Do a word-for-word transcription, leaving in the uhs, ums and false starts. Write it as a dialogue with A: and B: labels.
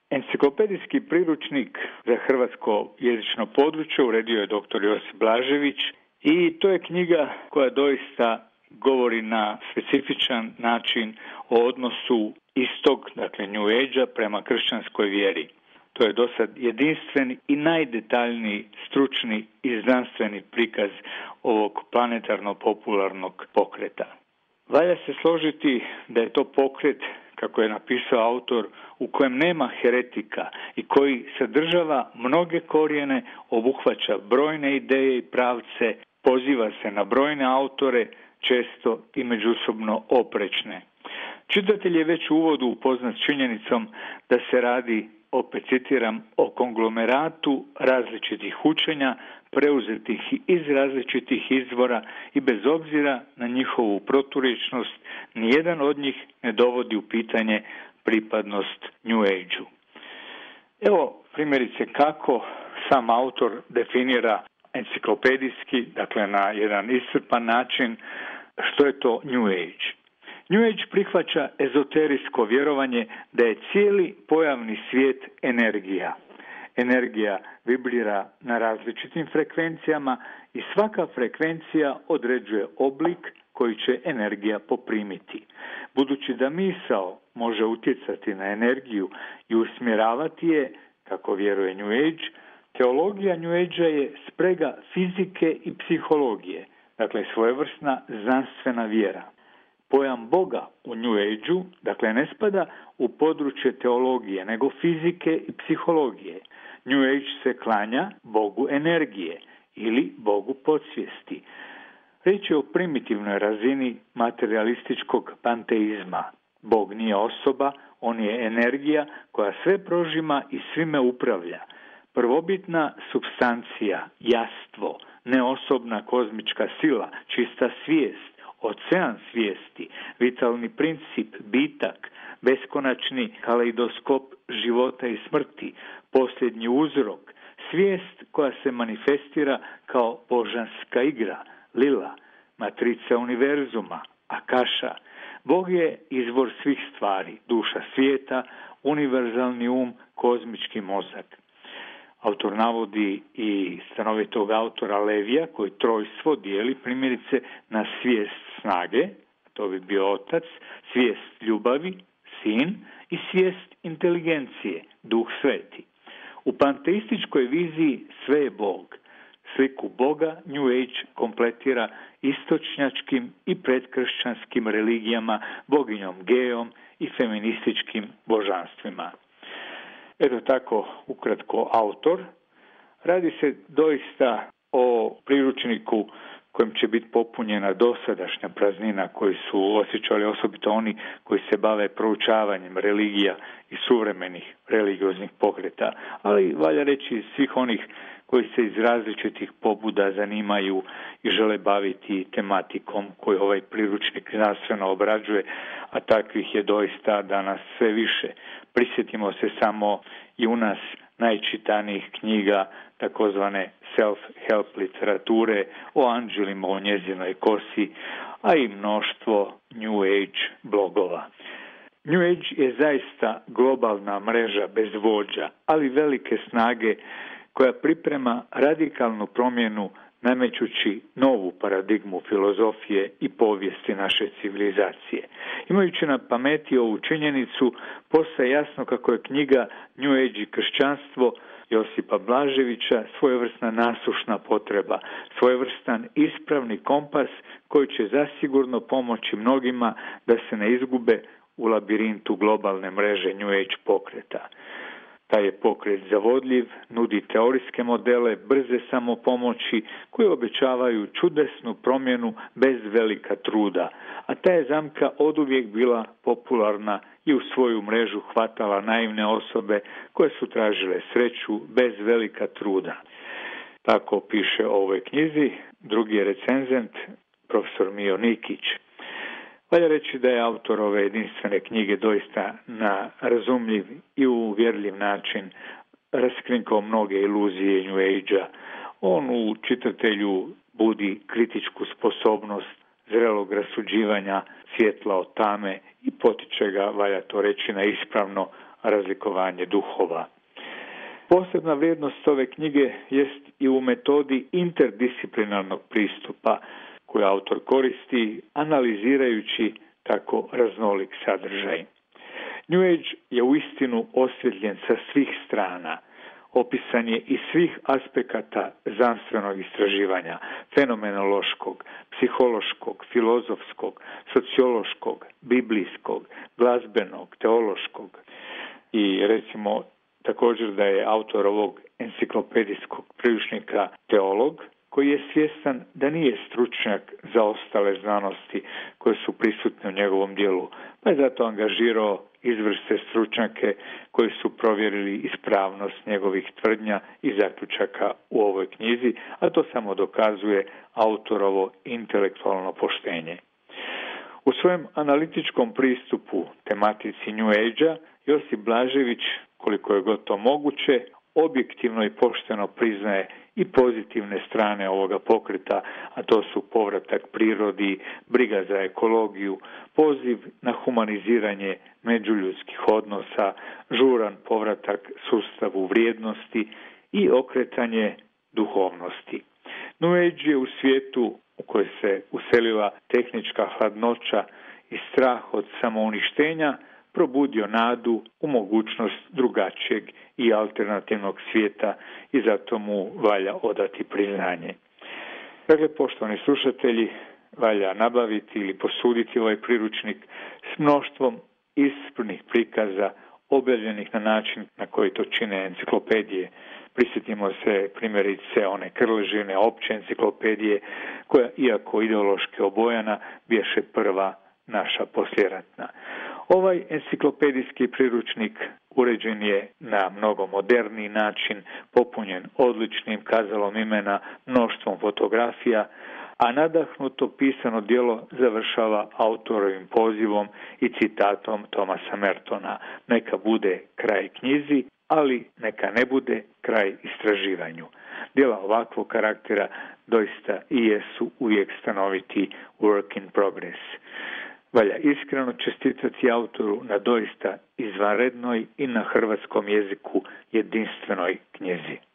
A: Enciklopedijski priručnik za hrvatsko jezično područje uredio je doktor Josip Blažević i to je knjiga koja doista govori na specifičan način o odnosu istog, dakle New Age-a, prema kršćanskoj vjeri. To je dosad jedinstveni i najdetaljniji stručni i znanstveni prikaz ovog planetarno-popularnog pokreta. Valja se složiti da je to pokret, kako je napisao autor, u kojem nema heretika i koji sadržava mnoge korijene, obuhvaća brojne ideje i pravce, poziva se na brojne autore, često i međusobno oprečne. Čitatelj je već u uvodu upoznat s činjenicom da se radi, opet citiram, o konglomeratu različitih učenja, preuzetih iz različitih izvora i bez obzira na njihovu proturječnost, nijedan od njih ne dovodi u pitanje pripadnost New Age-u. Evo primjerice kako sam autor definira enciklopedijski, dakle na jedan iscrpan način, što je to New Age. New Age prihvaća ezoterijsko vjerovanje da je cijeli pojavni svijet energija. Energija vibrira na različitim frekvencijama i svaka frekvencija određuje oblik koji će energija poprimiti. Budući da misao može utjecati na energiju i usmjeravati je, kako vjeruje New Age, teologija New Age-a je sprega fizike i psihologije, dakle svojevrsna znanstvena vjera. Pojam Boga u New Age-u, dakle, ne spada u područje teologije, nego fizike i psihologije. New Age se klanja Bogu energije ili Bogu podsvijesti. Riječ je o primitivnoj razini materialističkog panteizma. Bog nije osoba, on je energija koja sve prožima i svime upravlja. Prvobitna supstancija, jastvo, neosobna kozmička sila, čista svijest, ocean svijesti, vitalni princip, bitak, beskonačni kaleidoskop života i smrti, posljednji uzrok, svijest koja se manifestira kao božanska igra, lila, matrica univerzuma, akaša. Bog je izvor svih stvari, duša svijeta, univerzalni um, kozmički mozak. Autor navodi i stanovitog autora Levija, koji trojstvo dijeli primjerice na svijest snage, to bi bio otac, svijest ljubavi, sin, i svijest inteligencije, duh sveti. U panteističkoj viziji sve je Bog. Sliku Boga New Age kompletira istočnjačkim i predkršćanskim religijama, boginjom Geom i feminističkim božanstvima. Eto tako ukratko autor. Radi se doista o priručniku kojim će biti popunjena dosadašnja praznina koju su osjećali osobito oni koji se bave proučavanjem religija i suvremenih religioznih pokreta, ali valja reći svih onih koji se iz različitih pobuda zanimaju i žele baviti tematikom koju ovaj priručnik znanstveno obrađuje, a takvih je doista danas sve više. Prisjetimo se samo i u nas najčitanijih knjiga takozvane self-help literature o anđelima u njezinoj kosi, a i mnoštvo New Age blogova. New Age je zaista globalna mreža bez vođa, ali velike snage koja priprema radikalnu promjenu namećući novu paradigmu filozofije i povijesti naše civilizacije. Imajući na pameti ovu činjenicu, postaje jasno kako je knjiga New Age i kršćanstvo Josipa Blaževića svojevrsna nasušna potreba, svojevrstan ispravni kompas koji će zasigurno pomoći mnogima da se ne izgube u labirintu globalne mreže New Age pokreta. Taj je pokret zavodljiv, nudi teorijske modele, brze samopomoći koje obećavaju čudesnu promjenu bez velika truda, a ta je zamka oduvijek bila popularna i u svoju mrežu hvatala naivne osobe koje su tražile sreću bez velika truda. Tako piše o ovoj knjizi drugi je recenzent, profesor Mijo Nikić. Valja reći da je autor ove jedinstvene knjige doista na razumljiv i uvjerljiv način raskrinkao mnoge iluzije New Age-a. On u čitatelju budi kritičku sposobnost zrelog rasuđivanja svjetla od tame i potiče ga, valja to reći, na ispravno razlikovanje duhova. Posebna vrijednost ove knjige jest i u metodi interdisciplinarnog pristupa koju autor koristi analizirajući tako raznolik sadržaj. New Age je uistinu osvjetljen sa svih strana. Opisan je iz svih aspekata znanstvenog istraživanja, fenomenološkog, psihološkog, filozofskog, sociološkog, biblijskog, glazbenog, teološkog. I recimo također da je autor ovog enciklopedijskog priručnika teolog, koji je svjestan da nije stručnjak za ostale znanosti koje su prisutne u njegovom djelu, pa je zato angažirao izvrsne stručnjake koji su provjerili ispravnost njegovih tvrdnja i zaključaka u ovoj knjizi, a to samo dokazuje autorovo intelektualno poštenje. U svojem analitičkom pristupu tematici New Age-a Josip Blažević, koliko je god to moguće, objektivno i pošteno priznaje i pozitivne strane ovoga pokreta, a to su povratak prirodi, briga za ekologiju, poziv na humaniziranje međuljudskih odnosa, žuran povratak sustavu vrijednosti i okretanje duhovnosti. New Age je u svijetu u kojoj se uselila tehnička hladnoća i strah od samouništenja probudio nadu u mogućnost drugačijeg i alternativnog svijeta i zato mu valja odati priznanje. Dakle, poštovani slušatelji, valja nabaviti ili posuditi ovaj priručnik s mnoštvom ispravnih prikaza objavljenih na način na koji to čine enciklopedije. Prisjetimo se primjerice one Krležine opće enciklopedije koja, iako ideološki obojana, biješe prva naša posljeratna. Ovaj enciklopedijski priručnik uređen je na mnogo moderniji način, popunjen odličnim kazalom imena, mnoštvom fotografija, a nadahnuto pisano djelo završava autorovim pozivom i citatom Thomasa Mertona: neka bude kraj knjizi, ali neka ne bude kraj istraživanju. Djela ovakvog karaktera doista i jesu uvijek stanoviti work in progress. Valja iskreno čestitati autoru na doista izvanrednoj i na hrvatskom jeziku jedinstvenoj knjizi.